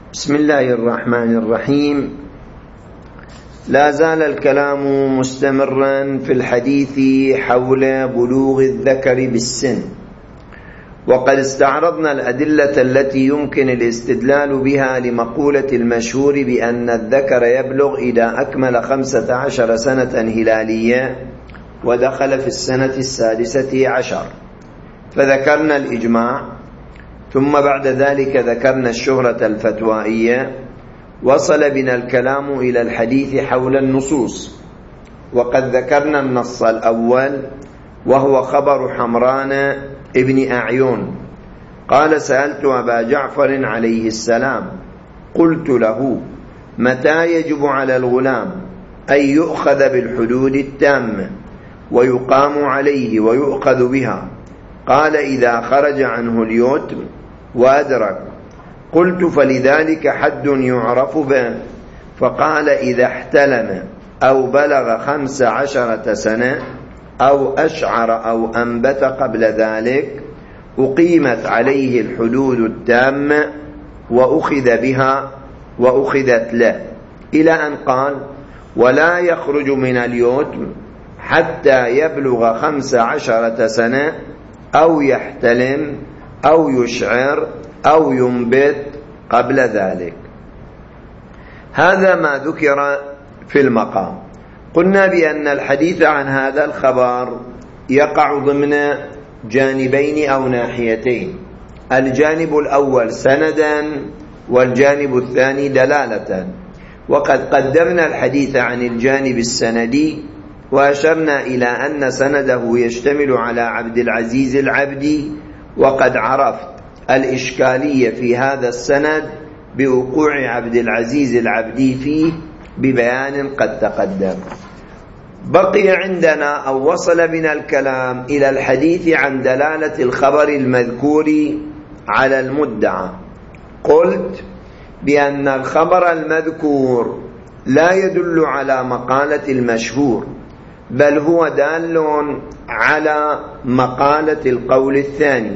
بسم الله الرحمن الرحيم. لا زال الكلام مستمرا في الحديث حول بلوغ الذكر بالسن، وقد استعرضنا الأدلة التي يمكن الاستدلال بها لمقولة المشهور بأن الذكر يبلغ إذا أكمل 15 سنة هلالية ودخل في السنة 16، فذكرنا الإجماع، ثم بعد ذلك ذكرنا الشهرة الفتوائية. وصل بنا الكلام إلى الحديث حول النصوص، وقد ذكرنا النص الأول وهو خبر حمران ابن أعين قال: سألت أبا جعفر عليه السلام قلت له: متى يجب على الغلام أن يؤخذ بالحدود التامة ويقام عليه ويؤخذ بها؟ قال: إذا خرج عنه اليتم وأدرك. قلت: فلذلك حد يعرف به؟ فقال: إذا احتلم أو بلغ 15 سنة أو أشعر أو أنبت قبل ذلك أقيمت عليه الحدود التامة وأخذ بها وأخذت له، إلى أن قال: ولا يخرج من اليتم حتى يبلغ 15 سنة أو يحتلم أو يشعر أو ينبت قبل ذلك. هذا ما ذكر في المقام. قلنا بأن الحديث عن هذا الخبر يقع ضمن جانبين أو ناحيتين: الجانب الأول سندا، والجانب الثاني دلالة. وقد قدمنا الحديث عن الجانب السندي، وأشرنا إلى أن سنده يشتمل على عبد العزيز العبدي، وقد عرفت الإشكالية في هذا السند بوقوع عبد العزيز العبدي فيه ببيان قد تقدم. بقي عندنا أو وصل بنا الكلام إلى الحديث عن دلالة الخبر المذكور على المدعى. قلت بأن الخبر المذكور لا يدل على مقالة المشهور، بل هو دال على مقالة القول الثاني،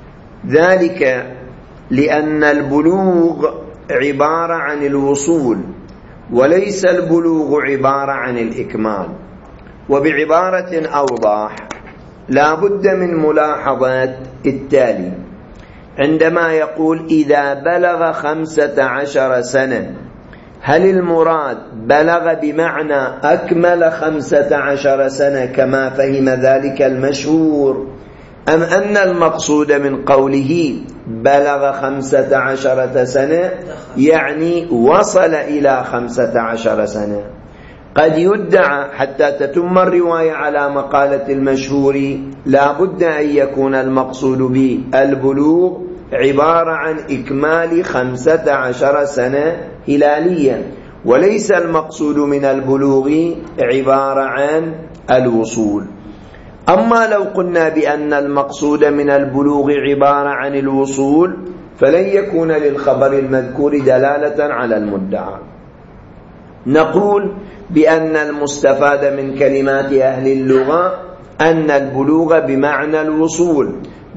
ذلك لأن البلوغ عبارة عن الوصول، وليس البلوغ عبارة عن الإكمال. وبعبارة أوضح، لا بد من ملاحظة التالي: عندما يقول إذا بلغ 15 سنة، هل المراد بلغ بمعنى أكمل 15 سنة كما فهم ذلك المشهور، أم أن المقصود من قوله بلغ 15 سنة يعني وصل إلى 15 سنة؟ قد يدعى حتى تتم الرواية على مقالة المشهور لا بد أن يكون المقصود بالبلوغ عبارة عن إكمال 15 سنة هلالية، وليس المقصود من البلوغ عبارة عن الوصول. أما لو قلنا بأن المقصود من البلوغ عبارة عن الوصول، فلن يكون للخبر المذكور دلالة على المدعى. نقول بأن المستفاد من كلمات أهل اللغة أن البلوغ بمعنى الوصول.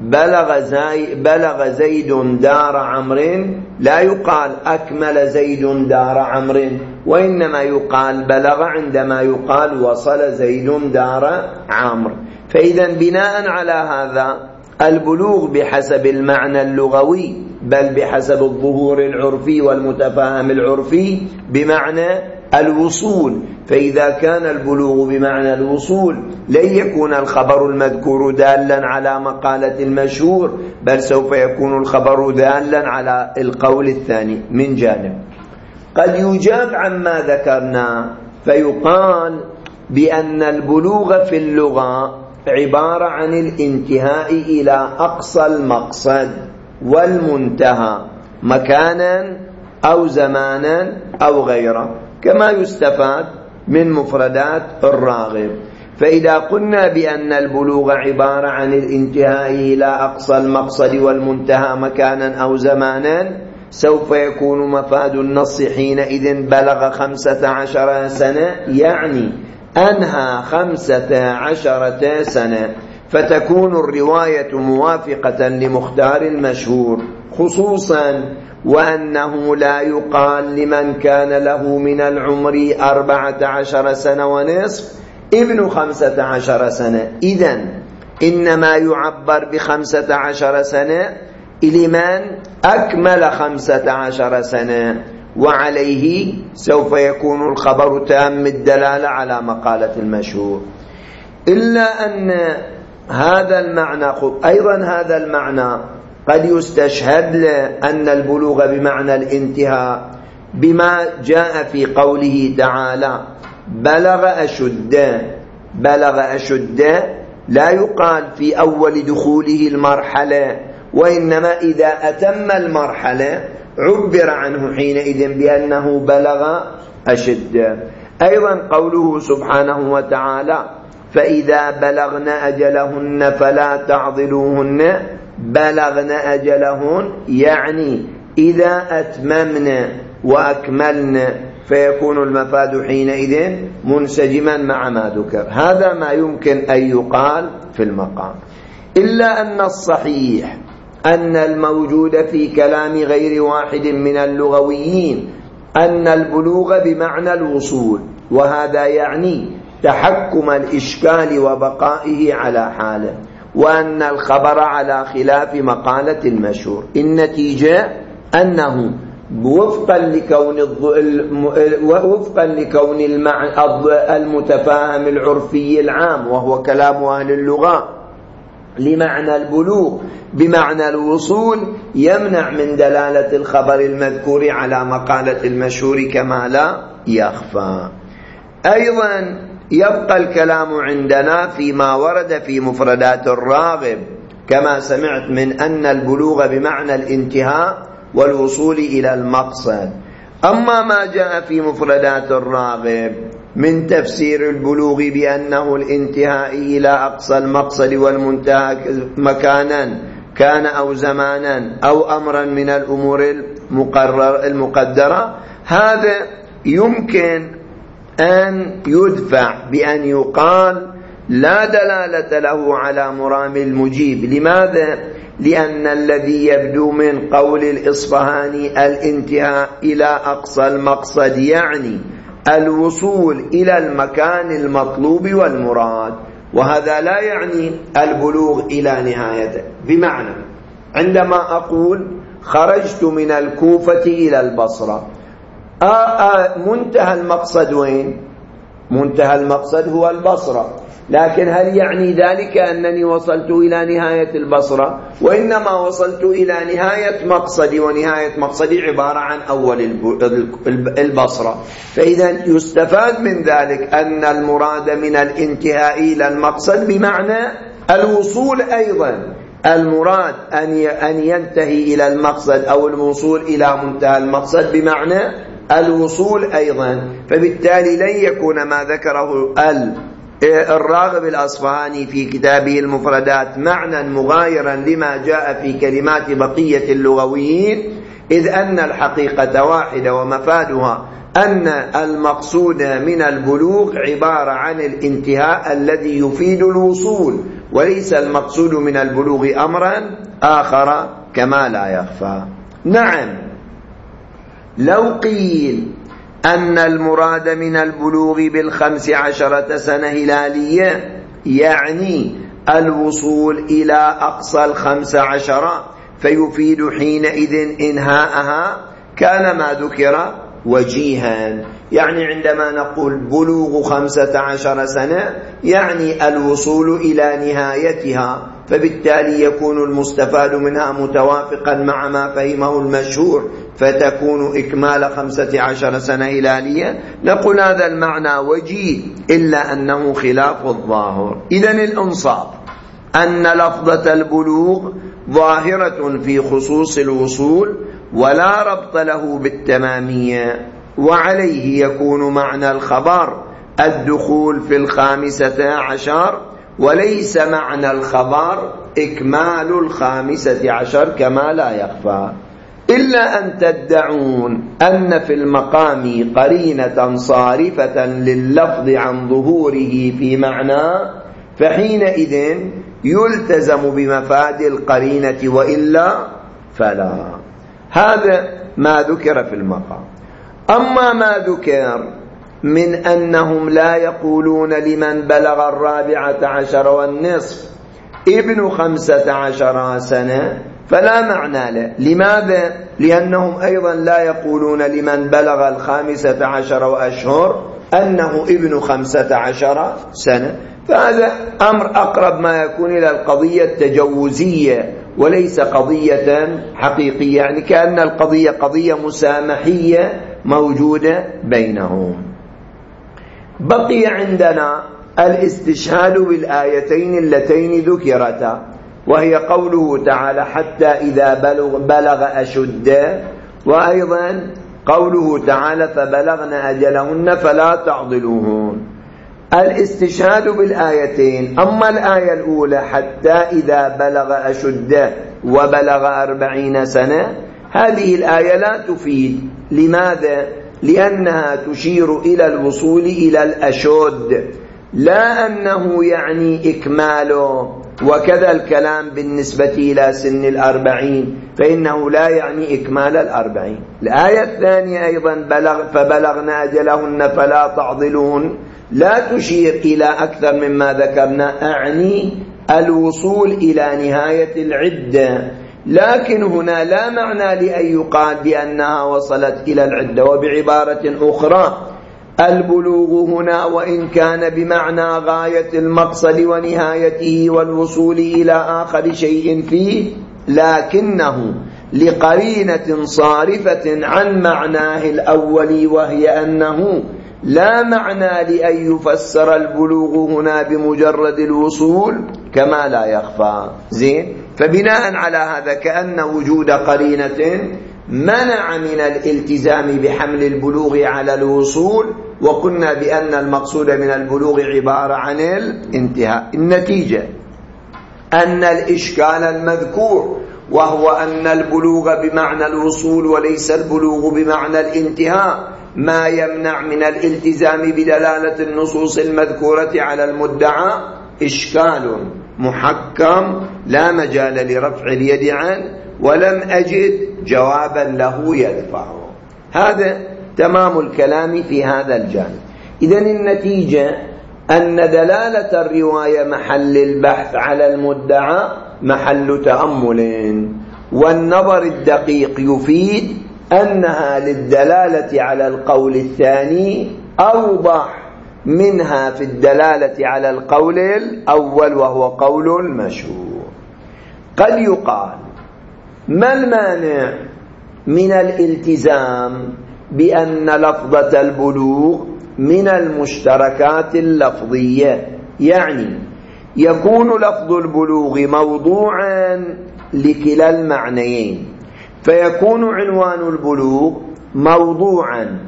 بلغ زيد دار عمرو، لا يقال أكمل زيد دار عمرو، وإنما يقال بلغ عندما يقال وصل زيد دار عمرو. فإذا بناء على هذا البلوغ بحسب المعنى اللغوي، بل بحسب الظهور العرفي والمتفاهم العرفي، بمعنى الوصول. فإذا كان البلوغ بمعنى الوصول لن يكون الخبر المذكور دالا على مقالة المشهور، بل سوف يكون الخبر دالا على القول الثاني من جانب. قد يجاب عما ذكرنا فيقال بأن البلوغ في اللغة عبارة عن الانتهاء إلى أقصى المقصد والمنتهى مكانا أو زمانا أو غيره، كما يستفاد من مفردات الراغب. فإذا قلنا بأن البلوغ عبارة عن الانتهاء إلى أقصى المقصد والمنتهى مكانا أو زمانا، سوف يكون مفاد النص حينئذ بلغ 15 سنة، يعني أنهى 15 سنة، فتكون الرواية موافقة لمختار المشهور، خصوصا وأنه لا يقال لمن كان له من العمر 14 سنة ونصف ابن 15 سنة. إذن إنما يعبر ب15 سنة لمن أكمل 15 سنة، وعليه سوف يكون الخبر تام الدلالة على مقالة المشهور. إلا أن هذا المعنى أيضا هذا المعنى قد يستشهد لأن البلوغ بمعنى الانتهاء بما جاء في قوله تعالى بلغ أشده لا يقال في أول دخوله المرحلة، وإنما إذا أتم المرحلة عبر عنه حينئذ بأنه بلغ أشده. أيضا قوله سبحانه وتعالى فإذا بلغن أجلهن فلا تعضلوهن بلغن أجلهن، يعني إذا أتممن وأكملن، فيكون المفاد حينئذ منسجما مع ما ذكر. هذا ما يمكن أن يقال في المقام. إلا أن الصحيح أن الموجود في كلام غير واحد من اللغويين أن البلوغ بمعنى الوصول، وهذا يعني تحكم الإشكال وبقائه على حاله، وأن الخبر على خلاف مقالة المشهور. النتيجة أنه وفقا لكون المتفاهم العرفي العام وهو كلام أهل اللغة لمعنى البلوغ بمعنى الوصول يمنع من دلالة الخبر المذكور على مقالة المشهور كما لا يخفى. أيضا يبقى الكلام عندنا فيما ورد في مفردات الراغب، كما سمعت من أن البلوغ بمعنى الانتهاء والوصول إلى المقصد. أما ما جاء في مفردات الراغب من تفسير البلوغ بأنه الانتهاء إلى أقصى المقصد والمنتهى مكانا كان أو زمانا أو أمرا من الأمور المقدرة، هذا يمكن أن يدفع بأن يقال لا دلالة له على مرام المجيب. لماذا؟ لأن الذي يبدو من قول الإصفهاني الانتهاء إلى أقصى المقصد يعني الوصول إلى المكان المطلوب والمراد، وهذا لا يعني البلوغ إلى نهايته. بمعنى عندما أقول خرجت من الكوفة إلى البصرة، منتهى المقصد وين؟ منتهى المقصد هو البصرة، لكن هل يعني ذلك أنني وصلت إلى نهاية البصرة؟ وإنما وصلت إلى نهاية مقصدي، ونهاية مقصدي عبارة عن أول البصرة. فإذا يستفاد من ذلك أن المراد من الانتهاء إلى المقصد بمعنى الوصول. أيضا المراد أن ينتهي إلى المقصد أو الوصول إلى منتهى المقصد بمعنى الوصول أيضا. فبالتالي لن يكون ما ذكره الراغب الأصفهاني في كتابه المفردات معنى مغايرا لما جاء في كلمات بقية اللغويين، إذ أن الحقيقة واحدة ومفادها أن المقصود من البلوغ عبارة عن الانتهاء الذي يفيد الوصول، وليس المقصود من البلوغ أمرا آخر كما لا يخفى. نعم، لو قيل أن المراد من البلوغ ب15 سنة هلالية يعني الوصول إلى أقصى 15 فيفيد حينئذ إنهاءها، كان ما ذكر وجيها. يعني عندما نقول بلوغ 15 سنة يعني الوصول إلى نهايتها، فبالتالي يكون المستفاد منها متوافقا مع ما فهمه المشهور، فتكون إكمال 15 سنة هلالية. نقول هذا المعنى وجيه، إلا أنه خلاف الظاهر. إذن الإنصاف أن لفظة البلوغ ظاهرة في خصوص الوصول ولا ربط له بالتمامية، وعليه يكون معنى الخبر الدخول في 15 وليس معنى الخبر إكمال 15 كما لا يخفى. إلا أن تدعون أن في المقام قرينة صارفة لللفظ عن ظهوره في معنى، فحينئذ يلتزم بمفاد القرينة، وإلا فلا. هذا ما ذكر في المقام. أما ما ذكر من أنهم لا يقولون لمن بلغ 14 والنصف ابن 15 سنة فلا معنى له. لماذا؟ لأنهم أيضا لا يقولون لمن بلغ 15 وأشهر أنه ابن 15 سنة. فهذا أمر أقرب ما يكون إلى القضية التجوزية وليس قضية حقيقية، يعني كأن القضية قضية مسامحية موجودة بينهم. بقي عندنا الاستشهاد بالآيتين اللتين ذكرتا، وهي قوله تعالى حتى إذا بلغ أشده، وأيضا قوله تعالى فبلغن أجلهن فلا تعضلوهن. الاستشهاد بالآيتين، أما الآية الأولى حتى إذا بلغ أشده وبلغ 40 سنة، هذه الآية لا تفيد. لماذا؟ لأنها تشير إلى الوصول إلى الأشد، لا أنه يعني إكماله. وكذا الكلام بالنسبة إلى سن 40، فإنه لا يعني إكمال 40. الآية الثانية أيضا فبلغن أجلهن فلا تعضلون، لا تشير إلى أكثر مما ذكرنا، أعني الوصول إلى نهاية العدة. لكن هنا لا معنى لأن يقال بأنها وصلت إلى العدة. وبعبارة أخرى البلوغ هنا وإن كان بمعنى غاية المقصد ونهايته والوصول إلى آخر شيء فيه، لكنه لقرينة صارفة عن معناه الأول، وهي أنه لا معنى لأن يفسر البلوغ هنا بمجرد الوصول كما لا يخفى. زين، فبناء على هذا كأن وجود قرينة منع من الالتزام بحمل البلوغ على الوصول، وقلنا بأن المقصود من البلوغ عبارة عن الانتهاء. النتيجة أن الإشكال المذكور، وهو أن البلوغ بمعنى الوصول وليس البلوغ بمعنى الانتهاء، ما يمنع من الالتزام بدلالة النصوص المذكورة على المدعى إشكال محكم لا مجال لرفع اليد عنه، ولم أجد جوابا له يدفعه. هذا تمام الكلام في هذا الجانب. إذن النتيجة أن دلالة الرواية محل البحث على المدعى محل تأمل، والنظر الدقيق يفيد أنها للدلالة على القول الثاني أوضح منها في الدلالة على القول الأول وهو قول المشهور. قد يقال ما المانع من الالتزام بأن لفظة البلوغ من المشتركات اللفظية، يعني يكون لفظ البلوغ موضوعا لكلا المعنيين، فيكون عنوان البلوغ موضوعا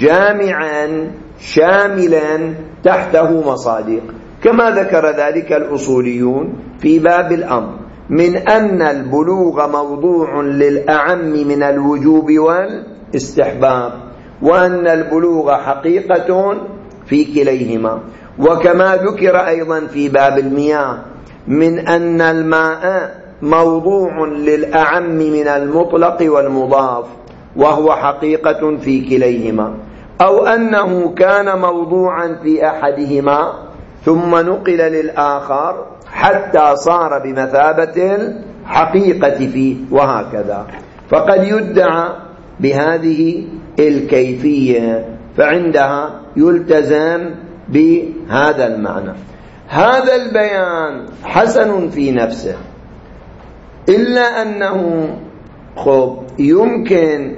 جامعا شاملا تحته مصادق، كما ذكر ذلك الأصوليون في باب الأمر، من أن البلوغ موضوع للأعم من الوجوب والاستحباب، وأن البلوغ حقيقة في كليهما. وكما ذكر أيضا في باب المياه من أن الماء موضوع للأعم من المطلق والمضاف، وهو حقيقة في كليهما، أو أنه كان موضوعا في أحدهما ثم نقل للآخر حتى صار بمثابة الحقيقة فيه، وهكذا. فقد يدعى بهذه الكيفية، فعندها يلتزم بهذا المعنى. هذا البيان حسن في نفسه، إلا أنه يمكن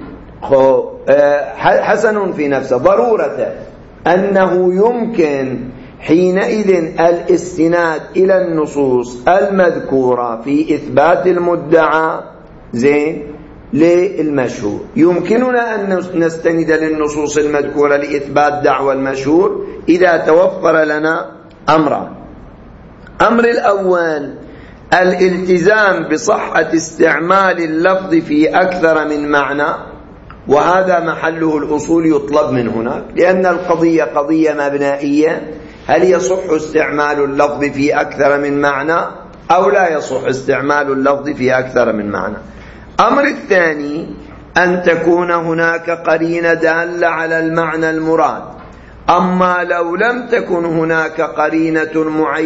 حسن في نفسه ضرورة أنه يمكن حينئذ الاستناد إلى النصوص المذكورة في إثبات المدعى زين للمشهور. يمكننا أن نستند للنصوص المذكورة لإثبات دعوى المشهور إذا توفر لنا أمران. أمر الأول الالتزام بصحة استعمال اللفظ في أكثر من معنى، وهذا محله الأصول يطلب من هناك، لأن القضية قضية مبنائية: هل يصح استعمال اللفظ في أكثر من معنى أو لا يصح استعمال اللفظ في أكثر من معنى؟ أمر الثاني أن تكون هناك قرينة دالة على المعنى المراد. أما لو لم تكن هناك قرينة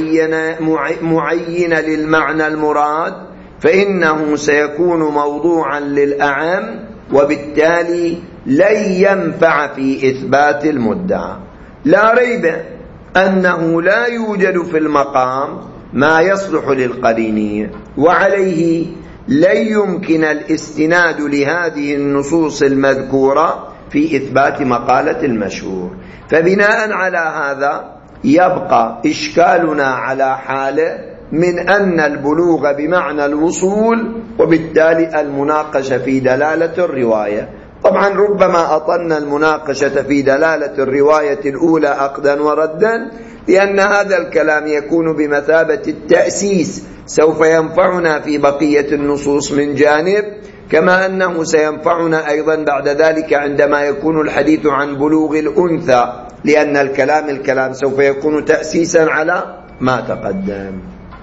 معينة للمعنى المراد فإنه سيكون موضوعا للأعم، وبالتالي لن ينفع في إثبات المدعى. لا ريب أنه لا يوجد في المقام ما يصلح للقرينية، وعليه لن يمكن الاستناد لهذه النصوص المذكورة في إثبات مقالة المشهور. فبناء على هذا يبقى إشكالنا على حاله من أن البلوغ بمعنى الوصول، وبالتالي المناقشة في دلالة الرواية. طبعا ربما أطلنا المناقشة في دلالة الرواية الأولى أخذا وردا، لأن هذا الكلام يكون بمثابة التأسيس، سوف ينفعنا في بقية النصوص من جانب، كما أنه سينفعنا أيضا بعد ذلك عندما يكون الحديث عن بلوغ الأنثى، لأن الكلام سوف يكون تأسيسا على ما تقدم.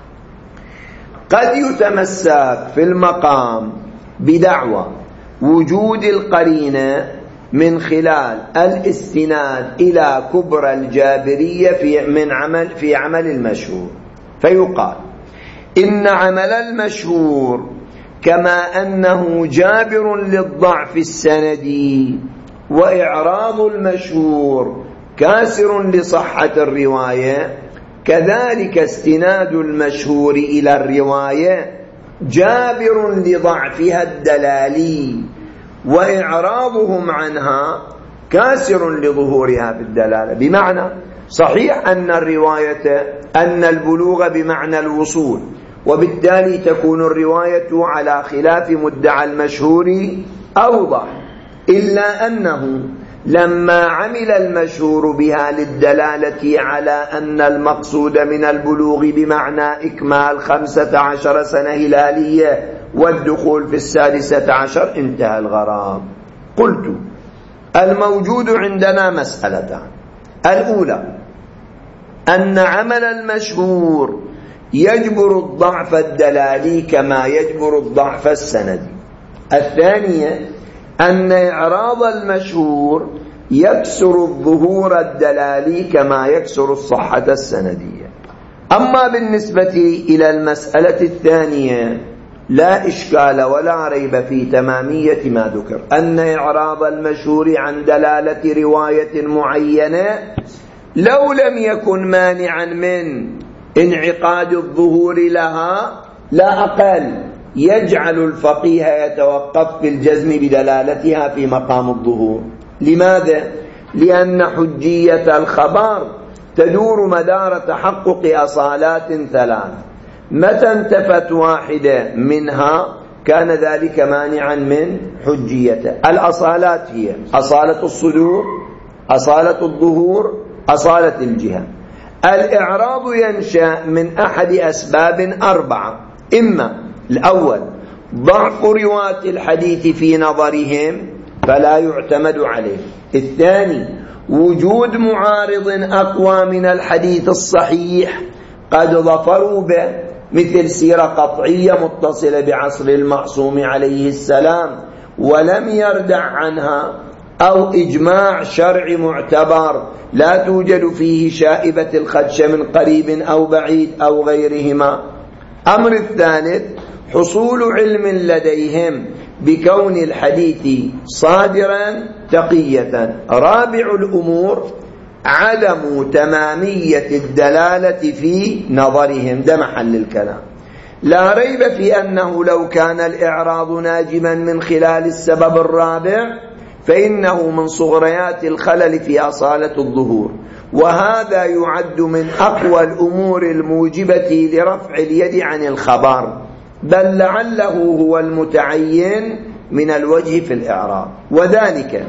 قد يتمسك في المقام بدعوى وجود القرينة من خلال الاستناد إلى كبرى الجابرية في عمل المشهور، فيقال إن عمل المشهور كما أنه جابر للضعف السندي، وإعراض المشهور كاسر لصحة الرواية، كذلك استناد المشهور إلى الرواية جابر لضعفها الدلالي، وإعراضهم عنها كاسر لظهورها في الدلالة. بمعنى صحيح أن أن البلوغ بمعنى الوصول، وبالتالي تكون الرواية على خلاف مدعى المشهور أوضح، إلا أنه لما عمل المشهور بها للدلالة على أن المقصود من البلوغ بمعنى إكمال 15 سنة هلالية والدخول في 16 انتهى الغرام. قلت الموجود عندنا مسألتان: الأولى أن عمل المشهور يجبر الضعف الدلالي كما يجبر الضعف السندي. الثانية أن إعراض المشهور يكسر الظهور الدلالي كما يكسر الصحة السندية. أما بالنسبة إلى المسألة الثانية لا إشكال ولا ريب في تمامية ما ذكر، أن إعراض المشهور عن دلالة رواية معينة لو لم يكن مانعا من انعقاد الظهور لها لا أقل يجعل الفقيه يتوقف في الجزم بدلالتها في مقام الظهور. لماذا؟ لأن حجية الخبر تدور مدار تحقق أصالات ثلاث، متى انتفت واحدة منها كان ذلك مانعا من حجيته. الأصالات هي أصالة الصدور، أصالة الظهور، أصالة الجهة. الإعراض ينشأ من أحد أسباب 4: إما الأول ضعف رواة الحديث في نظرهم فلا يعتمد عليه، الثاني وجود معارض أقوى من الحديث الصحيح قد ظفروا به، مثل سيرة قطعية متصلة بعصر المعصوم عليه السلام ولم يردع عنها، أو إجماع شرعي معتبر لا توجد فيه شائبة الخدش من قريب أو بعيد أو غيرهما. أمر الثالث حصول علم لديهم بكون الحديث صادرا تقية. رابع الأمور عدم تمامية الدلالة في نظرهم، ده محل الكلام. لا ريب في أنه لو كان الإعراض ناجما من خلال السبب الرابع فإنه من صغريات الخلل في أصالة الظهور، وهذا يعد من أقوى الأمور الموجبة لرفع اليد عن الخبر، بل لعله هو المتعين من الوجه في الإعراض. وذلك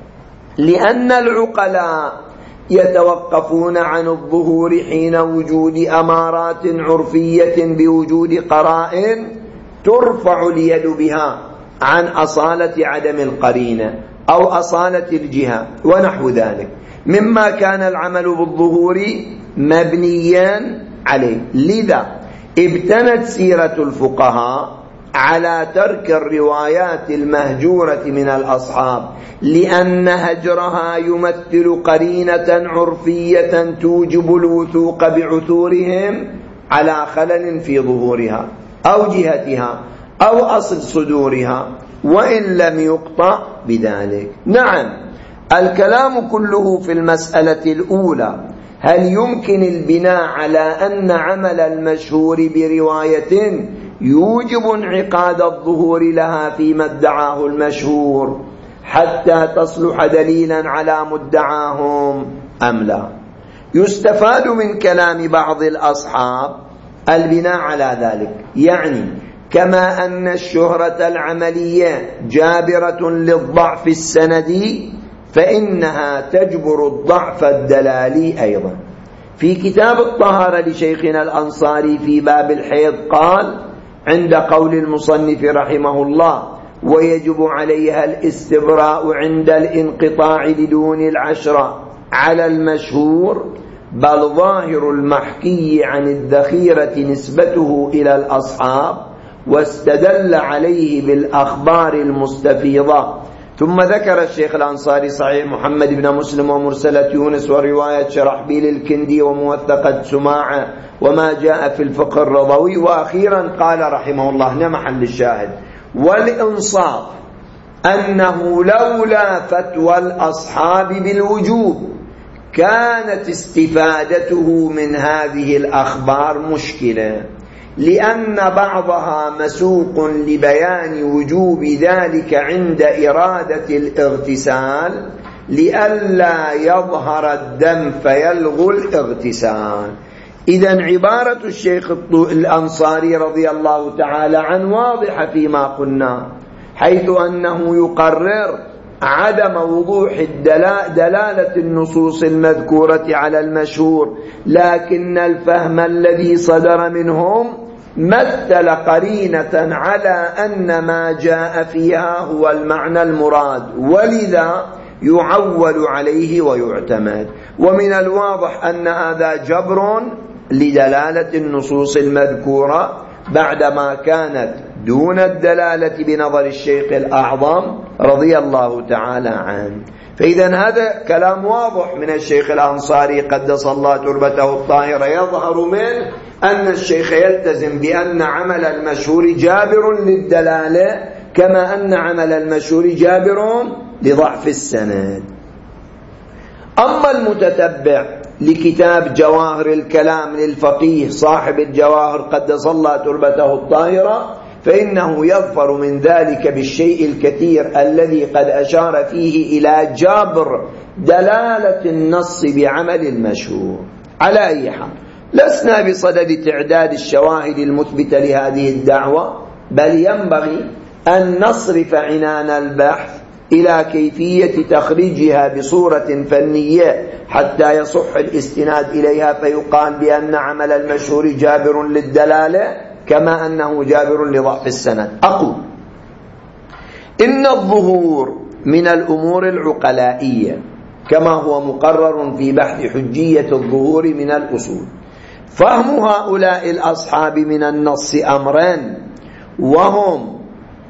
لأن العقلاء يتوقفون عن الظهور حين وجود أمارات عرفية بوجود قرائن ترفع اليد بها عن أصالة عدم القرينة أو أصالة الجهة ونحو ذلك، مما كان العمل بالظهور مبنيا عليه. لذا ابتنت سيرة الفقهاء على ترك الروايات المهجورة من الأصحاب، لأن هجرها يمثل قرينة عرفية توجب الوثوق بعثورهم على خلل في ظهورها أو جهتها أو أصل صدورها، وإن لم يقطع بذلك. نعم، الكلام كله في المسألة الأولى: هل يمكن البناء على أن عمل المشهور برواية يوجب انعقاد الظهور لها فيما ادعاه المشهور حتى تصلح دليلا على مدعاهم أم لا؟ يستفاد من كلام بعض الأصحاب البناء على ذلك، يعني كما أن الشهرة العملية جابرة للضعف السندي فإنها تجبر الضعف الدلالي أيضا. في كتاب الطهارة لشيخنا الأنصاري في باب الحيض قال عند قول المصنف رحمه الله: ويجب عليها الاستبراء عند الانقطاع لدون العشرة على المشهور، بل ظاهر المحكي عن الذخيرة نسبته إلى الأصحاب، واستدل عليه بالأخبار المستفيضة. ثم ذكر الشيخ الأنصاري صحيح محمد بن مسلم ومرسلة يونس ورواية شرحبيل الكندي وموثقة سماعة وما جاء في الفقه الرضوي. وأخيرا قال رحمه الله: هنا محل الشاهد: والإنصاف أنه لولا فتوى الأصحاب بالوجوب كانت استفادته من هذه الأخبار مشكلة، لأن بعضها مسوق لبيان وجوب ذلك عند إرادة الاغتسال لئلا يظهر الدم فيلغو الاغتسال. إذن عبارة الشيخ الأنصاري رضي الله تعالى عنه واضحة فيما قلنا، حيث أنه يقرر عدم وضوح دلالة النصوص المذكورة على المشهور، لكن الفهم الذي صدر منهم مثل قرينة على أن ما جاء فيها هو المعنى المراد، ولذا يعول عليه ويعتمد. ومن الواضح أن هذا جبر لدلالة النصوص المذكورة بعدما كانت دون الدلالة بنظر الشيخ الأعظم رضي الله تعالى عنه. فإذا هذا كلام واضح من الشيخ الأنصاري قدس الله تربته الطاهرة، يظهر منه أن الشيخ يلتزم بأن عمل المشهور جابر للدلالة، كما أن عمل المشهور جابر لضعف السند. أما المتتبع لكتاب جواهر الكلام للفقيه صاحب الجواهر قدس الله تربته الطاهرة، فإنه يظفر من ذلك بالشيء الكثير الذي قد أشار فيه إلى جبر دلالة النص بعمل المشهور. على أي حال، لسنا بصدد تعداد الشواهد المثبتة لهذه الدعوة، بل ينبغي أن نصرف عنان البحث إلى كيفية تخريجها بصورة فنية حتى يصح الاستناد إليها، فيقال بأن عمل المشهور جابر للدلالة كما أنه جابر لضعف السند. أقول إن الظهور من الأمور العقلائية كما هو مقرر في بحث حجية الظهور من الأصول. فهم هؤلاء الأصحاب من النص أمران، وهم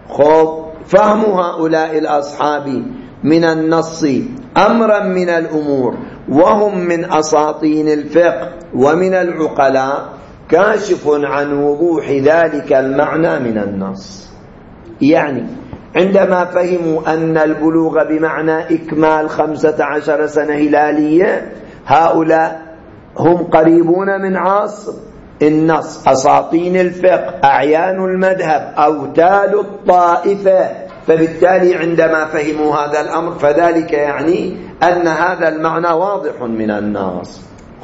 فهم هؤلاء الأصحاب من النص أمرا من الأمور وهم من أساطين الفقه ومن العقلاء كاشف عن وضوح ذلك المعنى من النص. يعني عندما فهموا أن البلوغ بمعنى إكمال 15 سنة هلالية، هؤلاء هم قريبون من عصر النص، أساطين الفقه، أعيان المذهب، أوتاد الطائفة. فبالتالي عندما فهموا هذا الأمر فذلك يعني أن هذا المعنى واضح من النص.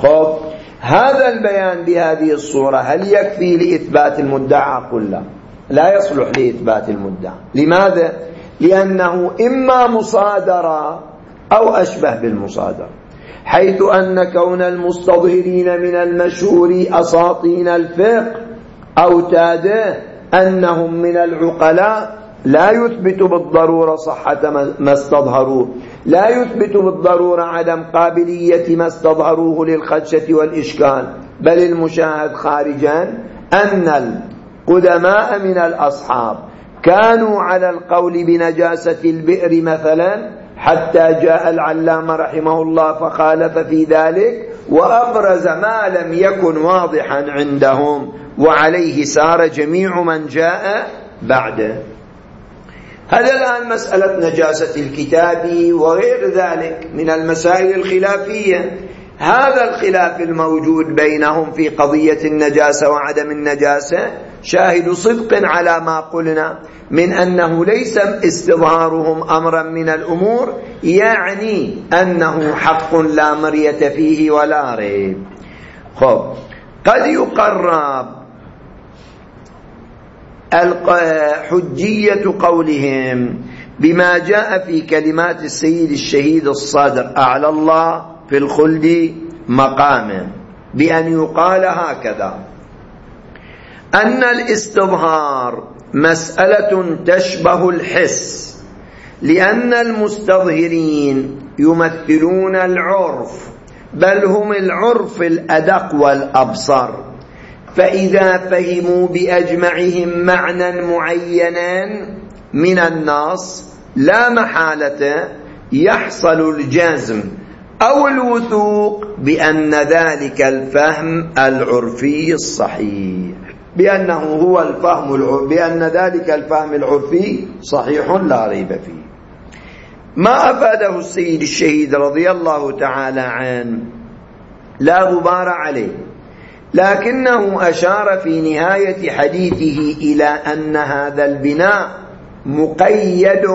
هذا البيان بهذه الصورة هل يكفي لإثبات المدعى؟ قل لا يصلح لإثبات المدعى. لماذا؟ لأنه إما مصادرة أو أشبه بالمصادرة، حيث أن كون المستظهرين من المشهور أساطين الفقه أوتاده أنهم من العقلاء لا يثبت بالضرورة صحة ما استظهروه، لا يثبت بالضرورة عدم قابلية ما استظهروه للخدشة والإشكال، بل المشاهد خارجا أن قدماء من الأصحاب كانوا على القول بنجاسة البئر مثلا، حتى جاء العلامة رحمه الله فخالف في ذلك وأبرز ما لم يكن واضحا عندهم، وعليه سار جميع من جاء بعده. هذا الآن مسألة نجاسة الكتاب وغير ذلك من المسائل الخلافية. هذا الخلاف الموجود بينهم في قضية النجاسة وعدم النجاسة شاهد صدق على ما قلنا من أنه ليس استظهارهم أمرا من الأمور، يعني أنه حق لا مرية فيه ولا ريب. قد يقرب حجية قولهم بما جاء في كلمات السيد الشهيد الصادق أعلى الله في الخلد مقامه، بأن يقال هكذا: أن الاستظهار مسألة تشبه الحس، لأن المستظهرين يمثلون العرف، بل هم العرف الأدق والأبصر، فإذا فهموا بأجمعهم معنى معينا من النص لا محالة يحصل الجزم أو الوثوق بأن ذلك الفهم العرفي الصحيح، بأن ذلك الفهم العرفي صحيح لا ريب فيه. ما أفاده السيد الشهيد رضي الله تعالى عنه لا غبار عليه، لكنه أشار في نهاية حديثه إلى أن هذا البناء مقيد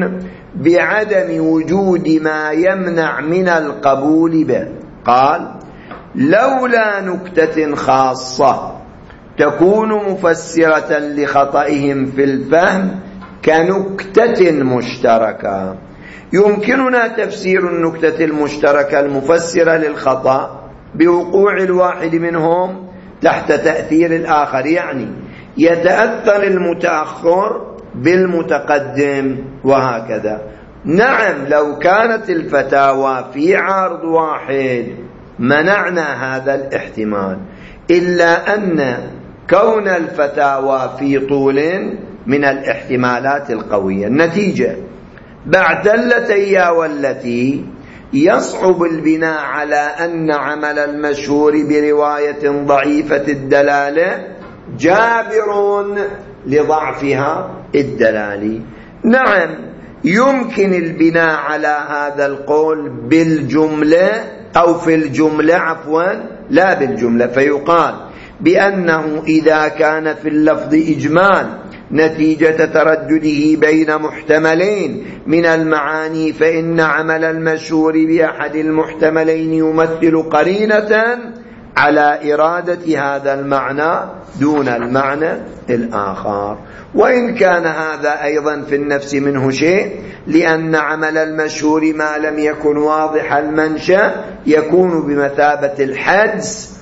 بعدم وجود ما يمنع من القبول به. قال: لولا نكتة خاصة تكون مفسرة لخطئهم في الفهم كنكتة مشتركة، يمكننا تفسير النكتة المشتركة المفسرة للخطأ بوقوع الواحد منهم تحت تأثير الآخر، يعني يتأثر المتأخر بالمتقدم وهكذا. نعم، لو كانت الفتاوى في عرض واحد منعنا هذا الاحتمال، إلا أن كون الفتاوى في طول من الاحتمالات القوية. النتيجة: بعد التي والتي يصعب البناء على أن عمل المشهور برواية ضعيفة الدلالة جابر لضعفها الدلالي. نعم، يمكن البناء على هذا القول بالجملة أو في الجملة لا بالجملة، فيقال بأنه إذا كان في اللفظ إجمال نتيجة تردده بين محتملين من المعاني، فإن عمل المشهور بأحد المحتملين يمثل قرينة على إرادة هذا المعنى دون المعنى الآخر. وإن كان هذا أيضا في النفس منه شيء، لأن عمل المشهور ما لم يكن واضح المنشأ يكون بمثابة الحدس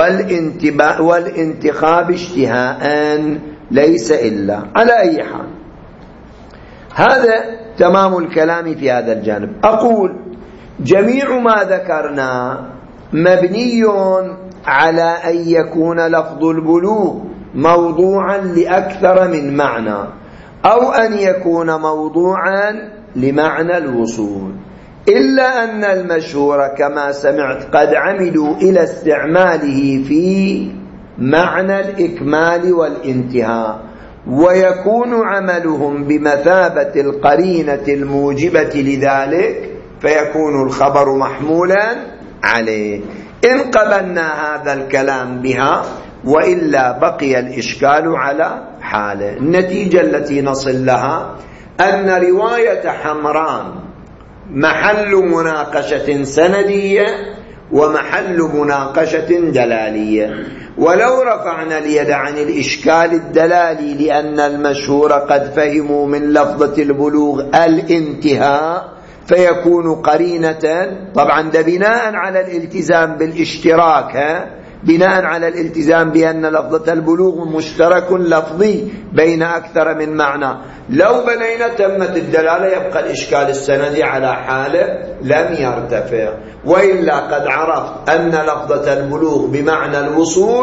والانتخاب اشتهاء ليس إلا. على أي حال، هذا تمام الكلام في هذا الجانب. أقول: جميع ما ذكرنا مبني على أن يكون لفظ البلوغ موضوعا لأكثر من معنى، أو أن يكون موضوعا لمعنى الوصول، إلا أن المشهور كما سمعت قد عمدوا إلى استعماله في معنى الإكمال والانتهاء، ويكون عملهم بمثابة القرينة الموجبة لذلك، فيكون الخبر محمولا عليه. إن قبلنا هذا الكلام بها، وإلا بقي الإشكال على حاله. النتيجة التي نصل لها أن رواية حمران محل مناقشة سندية ومحل مناقشة دلالية، ولو رفعنا اليد عن الإشكال الدلالي لأن المشهور قد فهموا من لفظة البلوغ الانتهاء فيكون قرينة، طبعا ده بناء على الالتزام بالاشتراك، بناء على الالتزام بأن لفظة البلوغ مشترك لفظي بين أكثر من معنى. لو بنينا تمت الدلالة، يبقى الإشكال السندي على حاله لم يرتفع. وإلا قد عرفت أن لفظة البلوغ بمعنى الوصول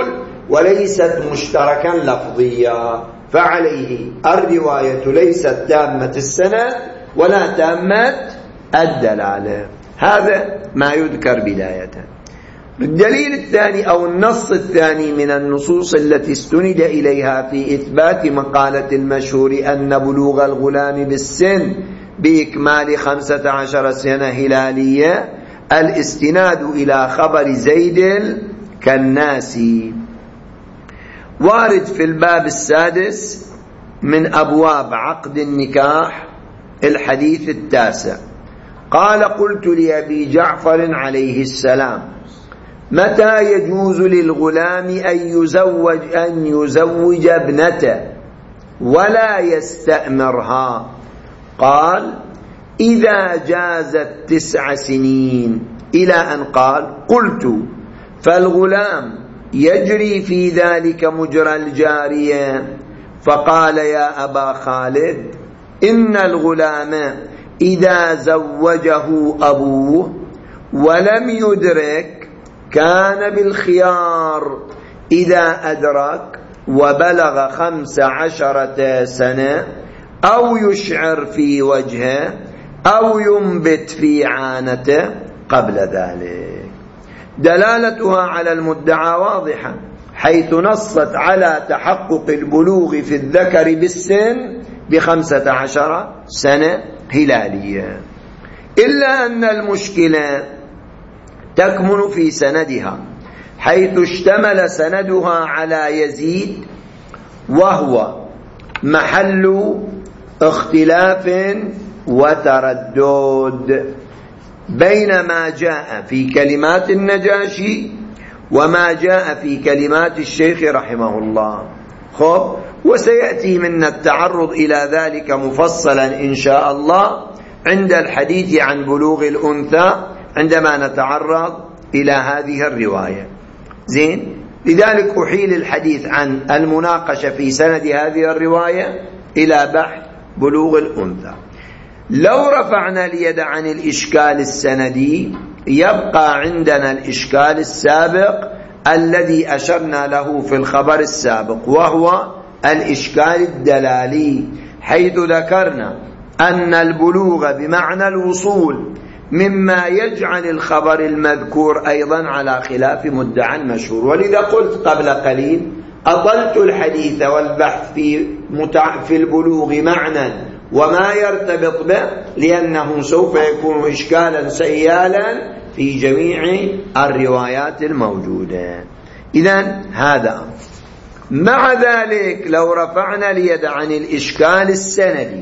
وليست مشتركا لفظيا، فعليه الرواية ليست تامة السند ولا تامة الدلالة. هذا ما يذكر بداية. الدليل الثاني أو النص الثاني من النصوص التي استند إليها في إثبات مقالة المشهور أن بلوغ الغلام بالسن بإكمال 15 سنة هلالية الاستناد إلى خبر زيد الكناسي، وارد في الباب السادس من أبواب عقد النكاح الحديث 9. قال: قلت لأبي جعفر عليه السلام: متى يجوز للغلام أن يزوج ابنته ولا يستأمرها؟ قال: إذا جازت 9 سنين، إلى أن قال: قلت: فالغلام يجري في ذلك مجرى الجارية؟ فقال: يا أبا خالد، إن الغلام إذا زوجه أبوه ولم يدرك كان بالخيار إذا أدرك وبلغ 15 سنة، أو يشعر في وجهه أو ينبت في عانته قبل ذلك. دلالتها على المدعى واضحة، حيث نصت على تحقق البلوغ في الذكر بالسن ب15 سنة هلالية، إلا أن المشكلة تكمن في سندها، حيث اشتمل سندها على يزيد، وهو محل اختلاف وتردد بين ما جاء في كلمات النجاشي وما جاء في كلمات الشيخ رحمه الله. خب، وسيأتي منا التعرض إلى ذلك مفصلا إن شاء الله عند الحديث عن بلوغ الأنثى عندما نتعرض إلى هذه الرواية. زين، لذلك أحيل الحديث عن المناقشة في سند هذه الرواية إلى بحث بلوغ الأنثى. لو رفعنا اليد عن الإشكال السندي يبقى عندنا الإشكال السابق الذي أشرنا له في الخبر السابق، وهو الإشكال الدلالي، حيث ذكرنا أن البلوغ بمعنى الوصول مما يجعل الخبر المذكور أيضا على خلاف مدعى المشهور. ولذا قلت قبل قليل أطلت الحديث والبحث في البلوغ معنى وما يرتبط به، لأنه سوف يكون إشكالا سيالا في جميع الروايات الموجودة. إذن هذا. مع ذلك لو رفعنا اليد عن الإشكال السندي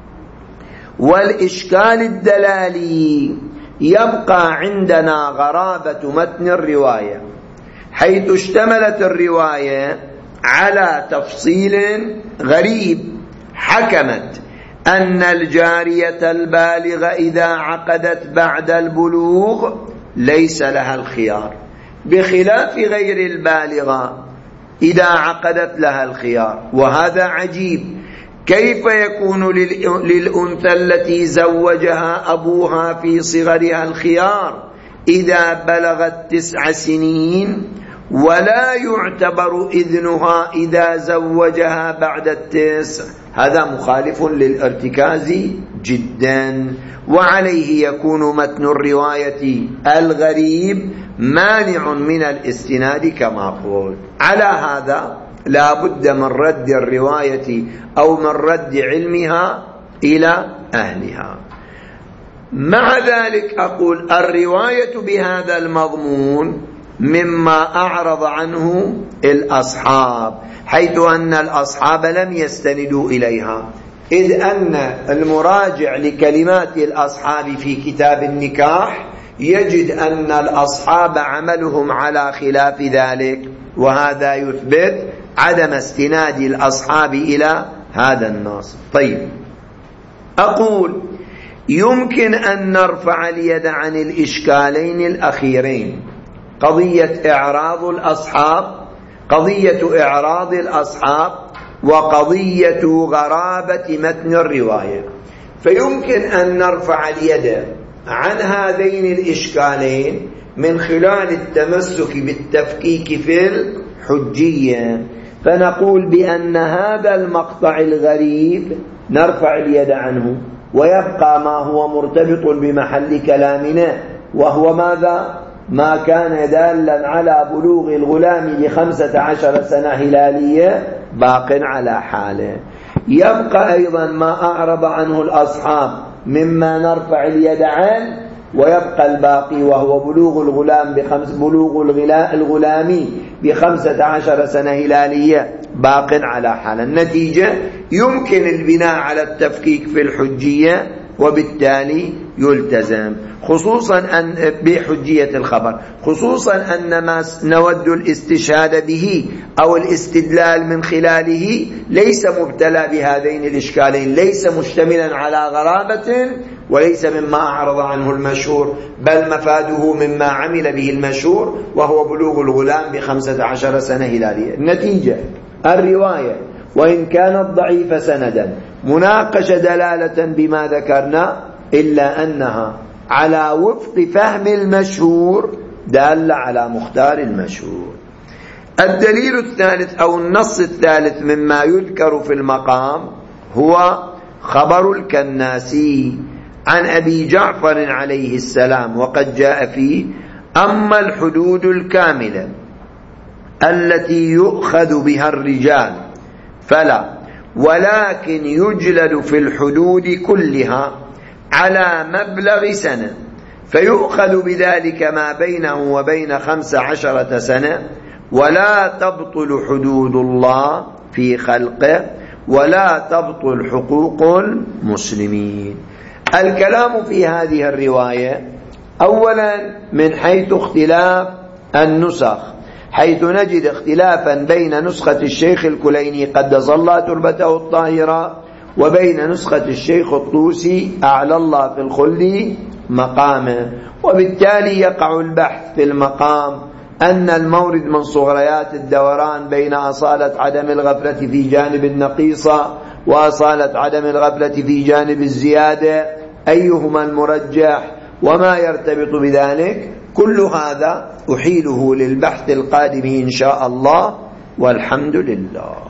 والإشكال الدلالي يبقى عندنا غرابة متن الرواية، حيث اشتملت الرواية على تفصيل غريب، حكمت أن الجارية البالغة إذا عقدت بعد البلوغ ليس لها الخيار، بخلاف غير البالغة إذا عقدت لها الخيار. وهذا عجيب، كيف يكون للأنثى التي زوجها أبوها في صغرها الخيار إذا بلغت 9 سنين، ولا يعتبر إذنها إذا زوجها بعد 9؟ هذا مخالف للارتكاز جدا، وعليه يكون متن الرواية الغريب مانع من الاستناد كما قلت. على هذا لا بد من رد الرواية أو من رد علمها إلى أهلها. مع ذلك أقول الرواية بهذا المضمون مما أعرض عنه الأصحاب، حيث أن الأصحاب لم يستندوا إليها، إذ أن المراجع لكلمات الأصحاب في كتاب النكاح يجد أن الأصحاب عملهم على خلاف ذلك، وهذا يثبت عدم استناد الأصحاب إلى هذا النص. طيب، أقول يمكن أن نرفع اليد عن الإشكالين الأخيرين، قضية إعراض الأصحاب وقضية غرابة متن الرواية. فيمكن أن نرفع اليد عن هذين الإشكالين من خلال التمسك بالتفكيك في حجية، فنقول بأن هذا المقطع الغريب نرفع اليد عنه، ويبقى ما هو مرتبط بمحل كلامنا، وهو ماذا؟ ما كان دالا على بلوغ الغلام ب15 سنة هلالية باق على حاله. يبقى أيضا ما أعرض عنه الأصحاب مما نرفع اليد عنه، ويبقى الباقي وهو بلوغ الغلام ب15 سنة هلالية باق على حال. النتيجة يمكن البناء على التفكيك في الحجية، وبالتالي يلتزم، خصوصا أن بحجية الخبر، خصوصا أن ما نود الاستشهاد به أو الاستدلال من خلاله ليس مبتلى بهذين الإشكالين، ليس مشتملا على غرابة، وليس مما أعرض عنه المشهور، بل مفاده مما عمل به المشهور، وهو بلوغ الغلام ب15 سنة هلالية. النتيجة الرواية وإن كانت ضعيفة سندا مناقشة دلالة بما ذكرنا، إلا أنها على وفق فهم المشهور دالة على مختار المشهور. الدليل الثالث أو النص الثالث مما يذكر في المقام هو خبر الكناسي عن أبي جعفر عليه السلام، وقد جاء فيه: أما الحدود الكاملة التي يؤخذ بها الرجال فلا، ولكن يجلد في الحدود كلها على مبلغ سنة، فيؤخذ بذلك ما بينه وبين 15 سنة، ولا تبطل حدود الله في خلقه، ولا تبطل حقوق المسلمين. الكلام في هذه الرواية أولا من حيث اختلاف النسخ، حيث نجد اختلافا بين نسخة الشيخ الكليني قدس الله تربته الطاهرة وبين نسخة الشيخ الطوسي أعلى الله في الخلد مقامه، وبالتالي يقع البحث في المقام أن المورد من صغريات الدوران بين أصالة عدم الغفلة في جانب النقيصة وأصالة عدم الغفلة في جانب الزيادة، أيهما المرجح وما يرتبط بذلك. كل هذا أحيله للبحث القادم إن شاء الله، والحمد لله.